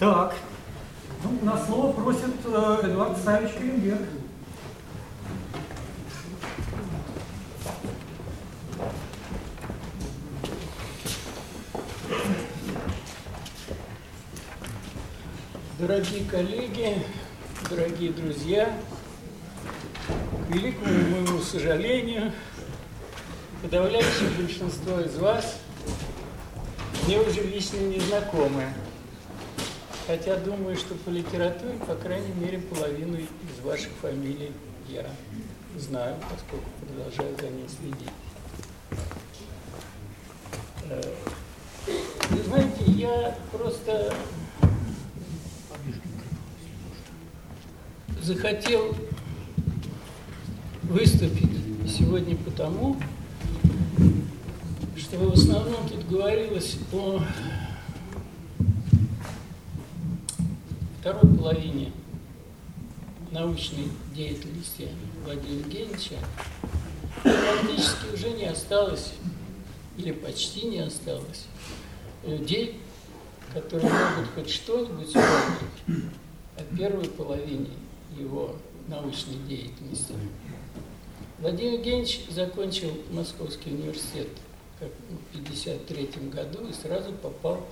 Так, ну, на слово просит Эдуард Савич Калимберг. Дорогие коллеги, дорогие друзья, к великому моему сожалению, подавляющее большинство из вас мне уже лично не знакомы. Хотя думаю, что по литературе, по крайней мере, половину из ваших фамилий я знаю, поскольку продолжаю за ней следить. Вы знаете, я просто захотел выступить сегодня потому, что в основном тут говорилось о второй половине научной деятельности Владимира Евгеньевича. Практически уже не осталось, или почти не осталось, людей, которые могут хоть что-нибудь вспомнить о первой половине его научной деятельности. Владимир Евгеньевич закончил Московский университет в 1953 году и сразу попал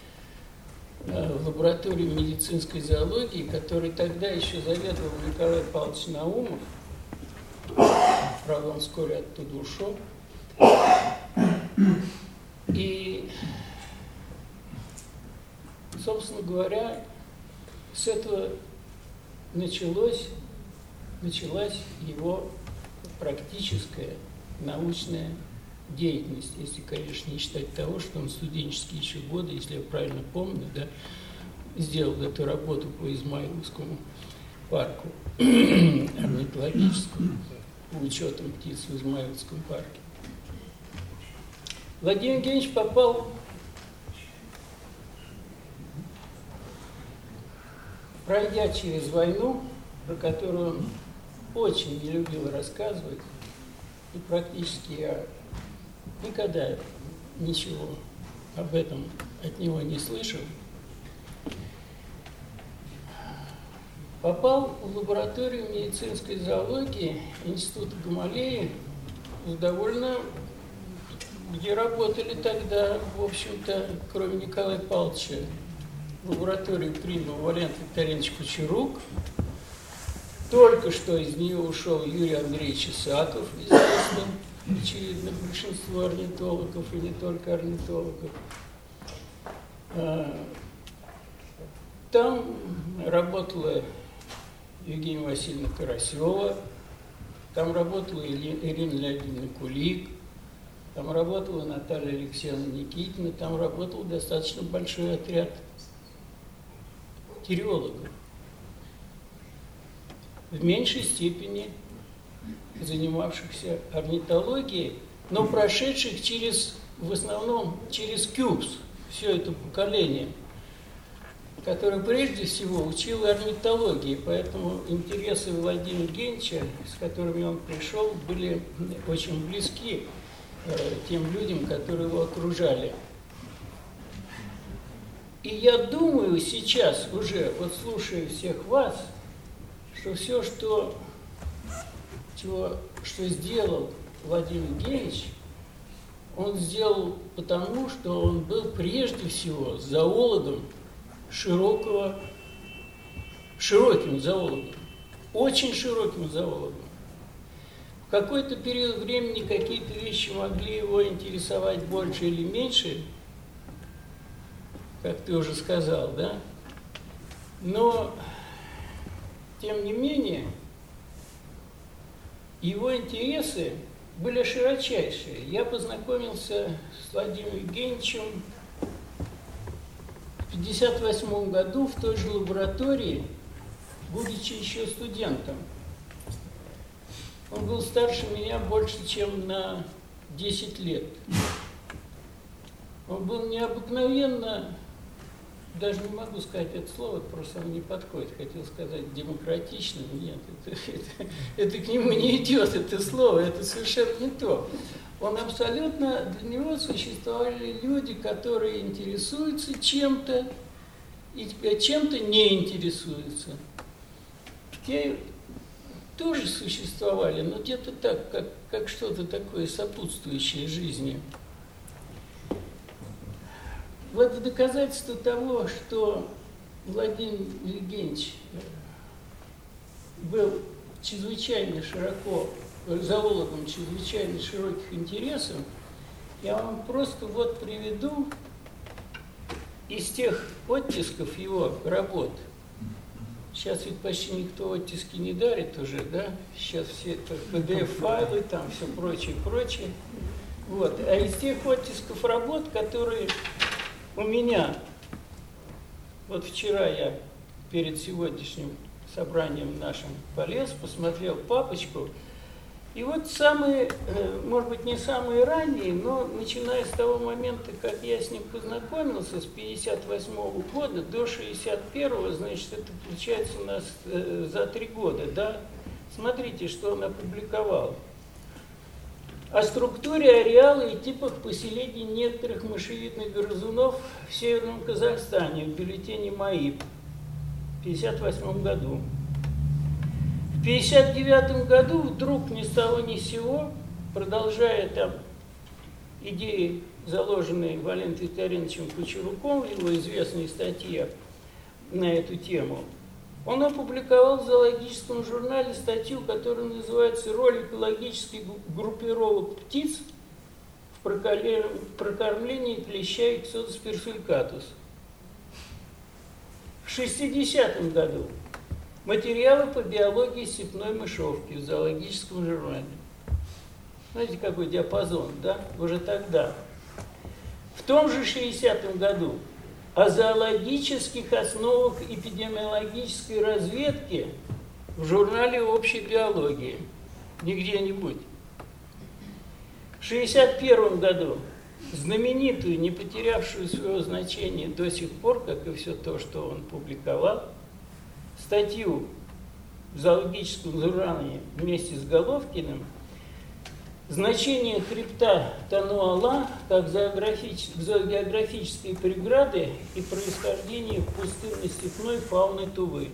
в лабораторию медицинской зоологии, которой тогда еще заведовал Николай Павлович Наумов. Правда, он вскоре оттуда ушел. И, собственно говоря, с этого началась его практическая научная деятельность, если, конечно, не считать того, что он в студенческие еще годы, если я правильно помню, да, сделал эту работу по Измайловскому парку, орнитологическому, по учетам птиц в Измайловском парке. Владимир Евгеньевич попал пройдя через войну, про которую он очень не любил рассказывать, и практически я никогда ничего об этом от него не слышал, попал в лабораторию медицинской зоологии Института Гамалеи, где работали тогда, в общем-то, кроме Николая Павловича, в лабораторию принял Валент Викторович Кучерук. Только что из нее ушел Юрий Андреевич Исаков, известный, очевидно, большинству орнитологов, и не только орнитологов. Там работала Евгения Васильевна Карасева, там работала Ирина Леонидовна Кулик, там работала Наталья Алексеевна Никитина, там работал достаточно большой отряд териологов, в меньшей степени занимавшихся орнитологией, но прошедших в основном через КЮБС, все это поколение, которое прежде всего учило орнитологии, поэтому интересы Владимира Евгеньевича, с которыми он пришел, были очень близки тем людям, которые его окружали. И я думаю сейчас уже, вот слушая всех вас, что все, что сделал Владимир Евгеньевич, он сделал потому, что он был прежде всего зоологом широким зоологом, очень широким зоологом. В какой-то период времени какие-то вещи могли его интересовать больше или меньше, как ты уже сказал, да? Но, тем не менее, его интересы были широчайшие. Я познакомился с Владимиром Евгеньевичем в 1958 году в той же лаборатории, будучи еще студентом. Он был старше меня больше, чем на 10 лет. Он был необыкновенно, даже не могу сказать это слово, просто оно не подходит. Хотел сказать демократичным. Нет, это к нему не идет, это слово, это совершенно не то. Он абсолютно, для него существовали люди, которые интересуются чем-то и чем-то не интересуются. Те тоже существовали, но где-то так, как что-то такое сопутствующее жизни. Вот в доказательство того, что Владимир Евгеньевич был чрезвычайно широко, зоологом чрезвычайно широких интересов, я вам просто вот приведу из тех оттисков его работ. Сейчас ведь почти никто оттиски не дарит уже, да? Сейчас все это PDF-файлы, там все прочее. Вот. А из тех оттисков работ, которые у меня, вот вчера я перед сегодняшним собранием нашим полез, посмотрел папочку, и вот самые, может быть, не самые ранние, но начиная с того момента, как я с ним познакомился, с 58-го года до 61-го, значит, это получается у нас за 3 года, да? Смотрите, что он опубликовал. О структуре, ареала и типах поселений некоторых мышевидных грызунов в Северном Казахстане в бюллетене МАИП в 1958 году. В 1959 году вдруг ни с того ни с сего, продолжая там идеи, заложенные Валентином Викторовичем Кучеруком в его известной статье на эту тему, он опубликовал в зоологическом журнале статью, которая называется «Роль экологических группировок птиц в прокормлении клеща Иксодус персулькатус». В 1960 году материалы по биологии степной мышовки в зоологическом журнале. Знаете, какой диапазон, да? Уже тогда. В том же 1960 году о зоологических основах эпидемиологической разведки в журнале «Общей биологии». Не где-нибудь. В 1961 году знаменитую, не потерявшую своего значения до сих пор, как и все то, что он публиковал, статью в зоологическом журнале вместе с Головкиным «Значение хребта Тануала как зоогеографические преграды и происхождение пустынно-степной фауны Тувы».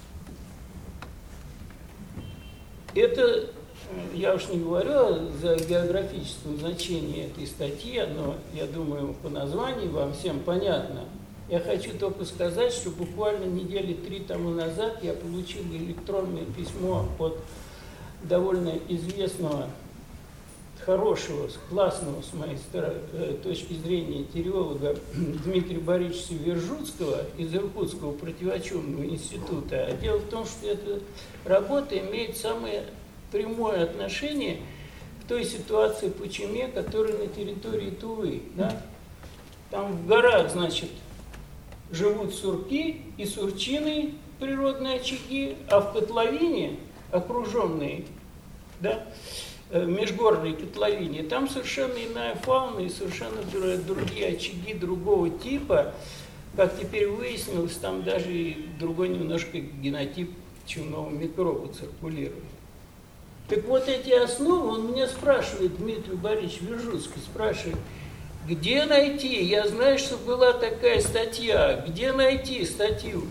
Это, я уж не говорю о зоогеографическом значении этой статьи, но, я думаю, по названию вам всем понятно. Я хочу только сказать, что буквально недели 3 тому назад я получил электронное письмо от довольно известного, хорошего, классного, с моей точки зрения, теориолога Дмитрия Борисовича Вержутского из Иркутского противочумного института. А дело в том, что эта работа имеет самое прямое отношение к той ситуации по чуме, которая на территории Тувы. Да? Там в горах, значит, живут сурки и сурчины, природные очаги, а в котловине, окруженные, да, межгорной котловине, там совершенно иная фауна и совершенно другие очаги другого типа. Как теперь выяснилось, там даже и другой немножко генотип чумного микроба циркулирует. Так вот эти основы, он меня спрашивает, Дмитрий Борисович Вержутский спрашивает, где найти? Я знаю, что была такая статья. Где найти статью?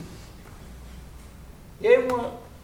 Я ему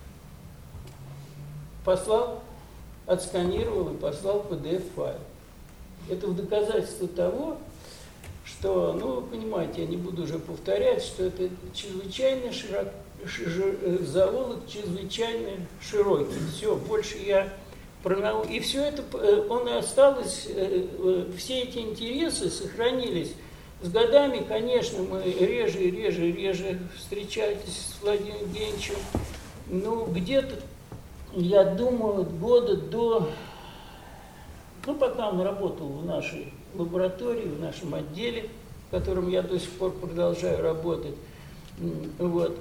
послал, отсканировал и послал PDF-файл. Это в доказательство того, что, ну, вы понимаете, я не буду уже повторять, что это чрезвычайно зоолог чрезвычайно широкий. Все, больше я про науку. И все это, он и осталось, все эти интересы сохранились. С годами, конечно, мы реже и реже встречались с Владимиром Евгеньевичем. Ну, где-то, я думаю, года до, ну, пока он работал в нашей лаборатории, в нашем отделе, в котором я до сих пор продолжаю работать, вот,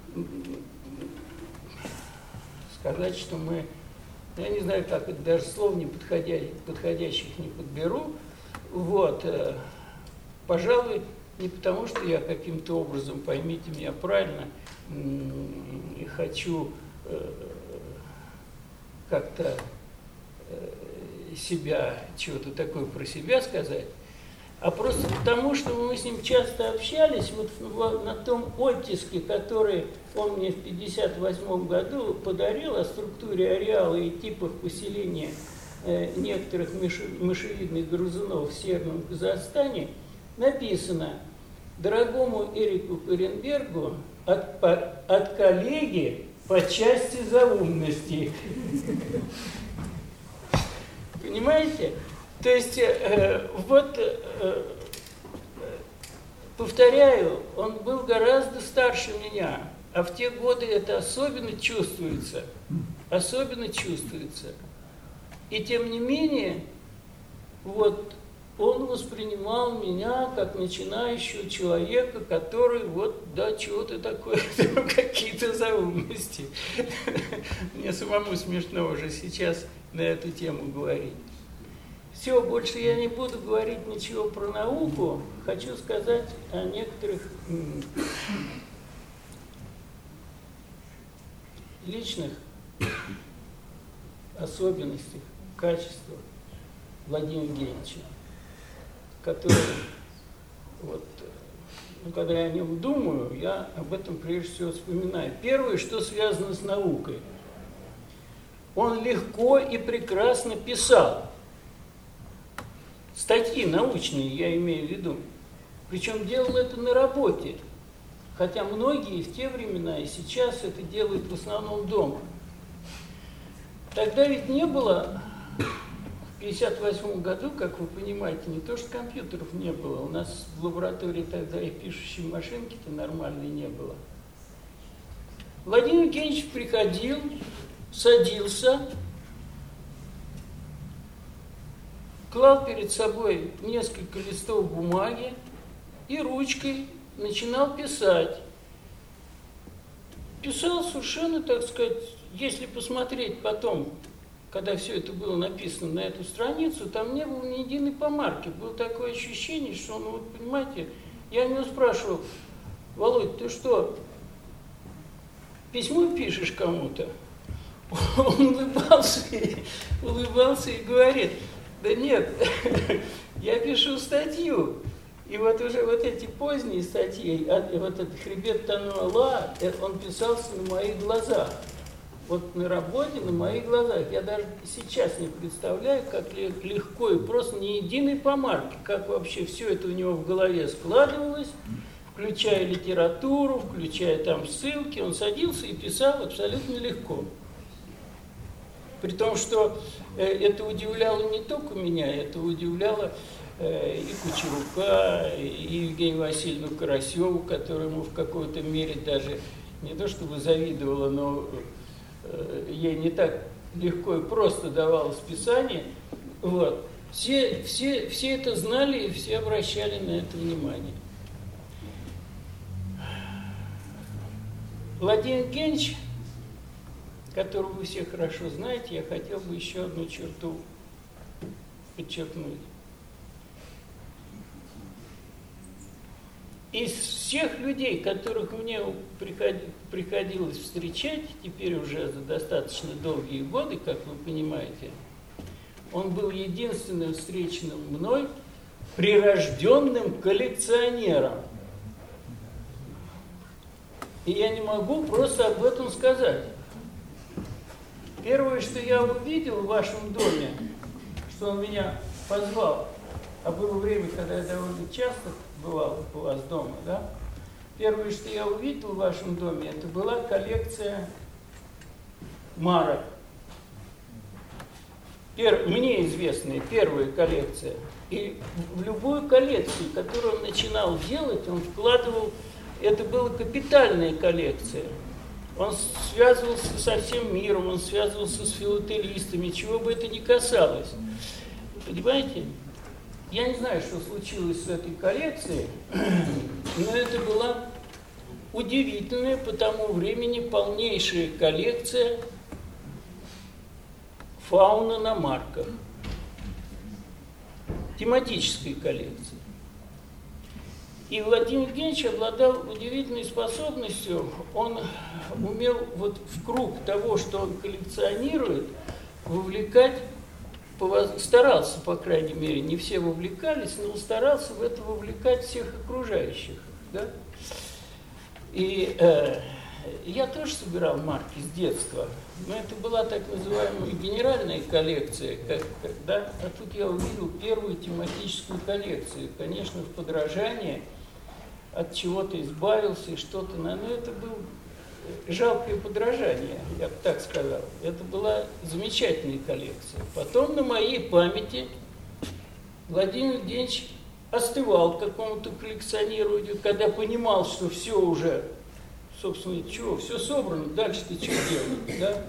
сказать, что мы, я не знаю, как это, даже слов не подходящих не подберу, вот, пожалуй, не потому, что я каким-то образом, поймите меня правильно, хочу как-то себя, чего-то такое про себя сказать, а просто потому, что мы с ним часто общались, вот на том оттиске, который он мне в 1958 году подарил о структуре ареала и типах поселения некоторых мышевидных грызунов в Северном Казахстане, написано: дорогому Эрику Коренбергу от коллеги по части заумности. Понимаете? То есть, повторяю, он был гораздо старше меня, а в те годы это особенно чувствуется. Особенно чувствуется. И тем не менее, вот, он воспринимал меня как начинающего человека, который вот, да, чего-то такое, какие-то заумности. Мне самому смешно уже сейчас на эту тему говорить. Все, больше я не буду говорить ничего про науку. Хочу сказать о некоторых личных особенностях, качествах Владимира Евгеньевича, которые, вот, когда я о нем думаю, я об этом прежде всего вспоминаю. Первое, что связано с наукой. Он легко и прекрасно писал. Статьи научные, я имею в виду. Причем делал это на работе. Хотя многие в те времена и сейчас это делают в основном дома. Тогда ведь не было, в 1958 году, как вы понимаете, не то что компьютеров не было, у нас в лаборатории тогда и пишущей машинки-то нормальной не было. Владимир Евгеньевич приходил, садился, клал перед собой несколько листов бумаги и ручкой начинал писать. Писал совершенно, так сказать, если посмотреть потом, когда все это было написано на эту страницу, там не было ни единой помарки. Было такое ощущение, что он, вот, понимаете, я у него спрашивал: Володь, ты что, письмо пишешь кому-то? Он улыбался и говорит: да нет, я пишу статью. И вот уже вот эти поздние статьи, вот этот «Хребет Тануала», он писался на моих глазах. Вот на работе, на моих глазах. Я даже сейчас не представляю, как легко и просто ни единой помарки, как вообще все это у него в голове складывалось, включая литературу, включая там ссылки. Он садился и писал абсолютно легко. При том, что это удивляло не только меня, это удивляло и Кучерука, и Евгению Васильевну Карасеву, которая ему в какой-то мере даже не то чтобы завидовала, но ей не так легко и просто давалось писание. Вот. Все это знали и все обращали на это внимание. Владимир Евгеньевич, которого вы все хорошо знаете, я хотел бы еще одну черту подчеркнуть. Из всех людей, которых мне приходилось встречать, теперь уже за достаточно долгие годы, как вы понимаете, он был единственным встреченным мной прирожденным коллекционером. И я не могу просто об этом сказать. Первое, что я увидел в вашем доме, что он меня позвал, а было время, когда я довольно часто бывал у вас дома, да? Первое, что я увидел в вашем доме, это была коллекция марок. Мне известная первая коллекция. И в любую коллекцию, которую он начинал делать, он вкладывал, это была капитальная коллекция. Он связывался со всем миром, он связывался с филателистами, чего бы это ни касалось. Понимаете? Я не знаю, что случилось с этой коллекцией, но это была удивительная по тому времени полнейшая коллекция фауны на марках. Тематическая коллекция. И Владимир Евгеньевич обладал удивительной способностью, он умел вот в круг того, что он коллекционирует, вовлекать старался, по крайней мере, не все вовлекались, но старался в это вовлекать всех окружающих. Да? И я тоже собирал марки с детства, но это была так называемая генеральная коллекция, да? А тут я увидел первую тематическую коллекцию. Конечно, в подражание от чего-то избавился и что-то, но это было жалкое подражание, я бы так сказал. Это была замечательная коллекция. Потом на моей памяти Владимир Евгеньевич остывал к какому-то коллекционированию, когда понимал, что все уже, собственно, чего, все собрано, дальше-то что делать, да?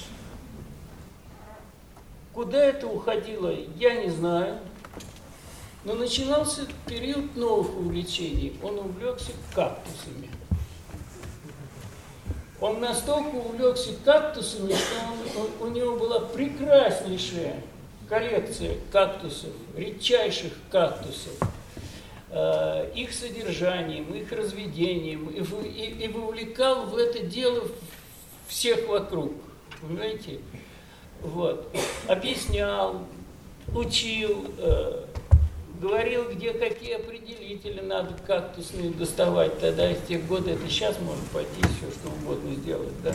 Куда это уходило, я не знаю, но начинался период новых увлечений. Он увлекся кактусами. Он настолько увлекся кактусами, что у него была прекраснейшая коллекция кактусов, редчайших кактусов, их содержанием, их разведением, и вовлекал в это дело всех вокруг, понимаете? Вот. Объяснял, учил, говорил, где какие определители надо кактусные доставать. Тогда из тех года, это сейчас можно пойти все, что угодно сделать, да?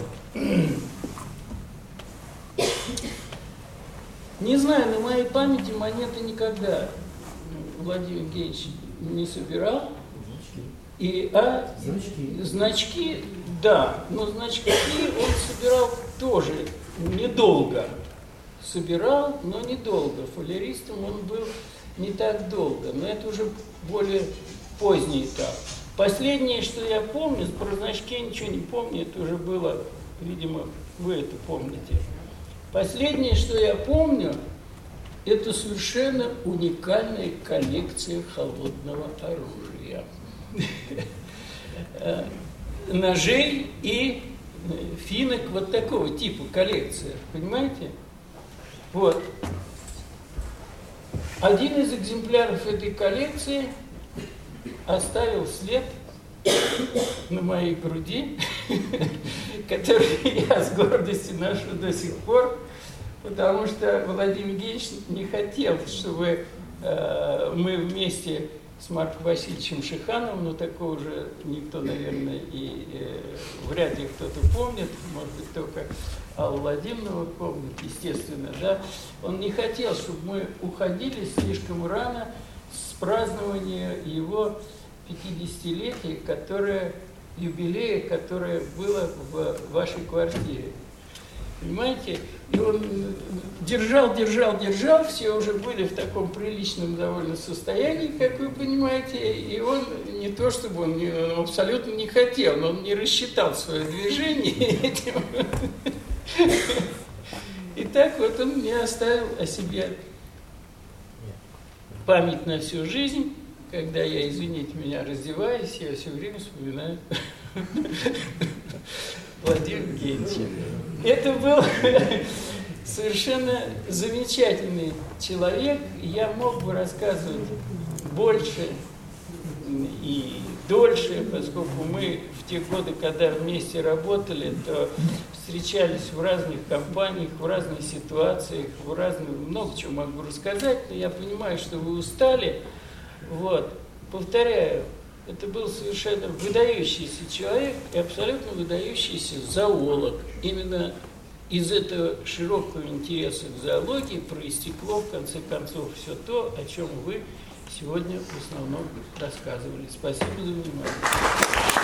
Не знаю, на моей памяти монеты никогда Владимир Евгеньевич не собирал. Значки, да, но значки он собирал тоже недолго. Собирал, но недолго. Фолиеристом он был не так долго, но это уже более поздний этап. Последнее, что я помню, про значки я ничего не помню, это уже было, видимо, вы это помните. Последнее, что я помню, это совершенно уникальная коллекция холодного оружия. Ножей и финок вот такого типа коллекция, понимаете? Вот. Один из экземпляров этой коллекции оставил след на моей груди, который я с гордостью ношу до сих пор, потому что Владимир Евгеньевич не хотел, чтобы мы вместе с Марком Васильевичем Шихановым, но такого же никто, наверное, и вряд ли кто-то помнит, может быть, только Алла Владимировна помнит, естественно, да, он не хотел, чтобы мы уходили слишком рано с празднования его 50-летия, юбилея, которое было в вашей квартире. Понимаете? И он держал, все уже были в таком приличном довольно состоянии, как вы понимаете, и он не то чтобы он абсолютно не хотел, но он не рассчитал свое движение этим. И так вот он мне оставил о себе память на всю жизнь. Когда я, извините меня, раздеваюсь, я все время вспоминаю Владимира Евгеньевича. Это был совершенно замечательный человек. Я мог бы рассказывать больше и дольше, поскольку мы в те годы, когда вместе работали, то встречались в разных компаниях, в разных ситуациях, много чего могу рассказать, но я понимаю, что вы устали. Вот. Повторяю, это был совершенно выдающийся человек и абсолютно выдающийся зоолог. Именно из этого широкого интереса к зоологии проистекло, в конце концов, все то, о чем вы сегодня в основном рассказывали. Спасибо за внимание.